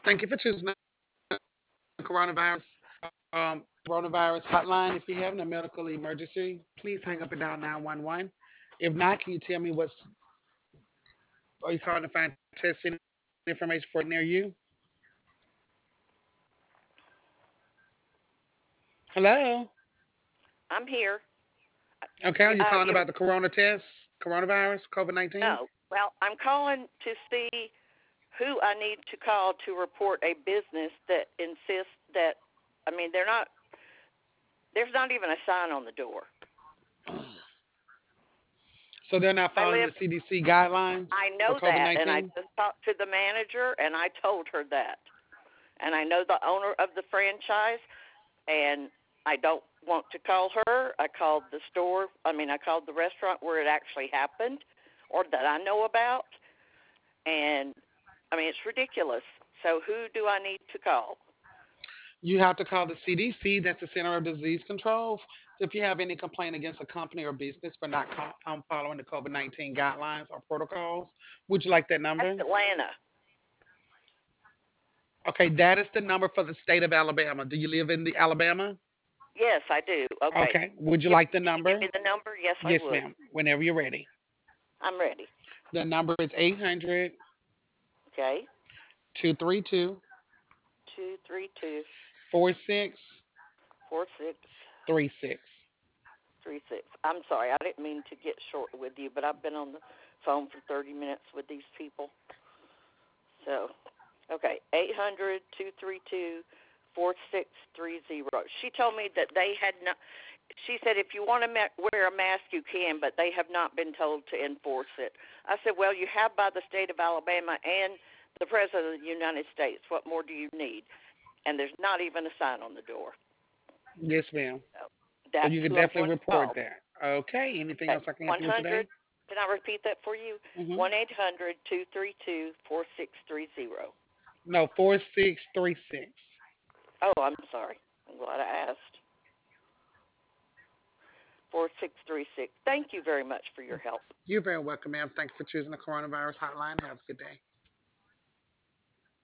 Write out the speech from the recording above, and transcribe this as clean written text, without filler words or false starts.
Thank you for choosing the coronavirus hotline. If you're having a medical emergency, please hang up and dial 911. If not, can you tell me what's are you calling to find testing information for near you? Hello. I'm here. Okay, are you calling You about the corona test, coronavirus, COVID-19? know, well, I'm calling to see who I need to call to report a business that insists that, I mean, there's not even a sign on the door. So they're not I following the live, CDC guidelines I for know COVID that, and I 19? just talked to the manager, and I told her that, and I know the owner of the franchise, and I don't want to call her. I called the store. I called the restaurant where it actually happened, or that I know about, and it's ridiculous. So who do I need to call? You have to call the CDC, that's the Center of Disease Control. If you have any complaint against a company or business for not following the COVID 19 guidelines or protocols, would you like that That's number? Atlanta. Okay, that is the number for the state of Alabama. Do you live in the Alabama? Yes, I do. Okay. Okay, would you Yep. like the Can you give number? me the number? Yes, I Yes, would. ma'am, whenever you're ready. I'm ready. The number is 800 Okay. 232 232 4636. 4636. I'm sorry, I didn't mean to get short with you, but I've been on the phone for 30 minutes with these people. So, okay, 800-232-4630. She told me that they had not. She said if you want to wear a mask, you can, but they have not been told to enforce it. I said, well, you have by the state of Alabama and the President of the United States. What more do you need? And there's not even a sign on the door. Yes, ma'am. So So that's you can who I'm definitely going to report call. that. Okay, anything Okay, else I can help you with 100. today? Can I repeat that for you? Hmm. 1-800-232-4630. No, 4636. Oh, I'm sorry. I'm glad I asked. 4636. Thank you very much for your help. You're very welcome, ma'am. Thank you for choosing the coronavirus hotline. Have a good day.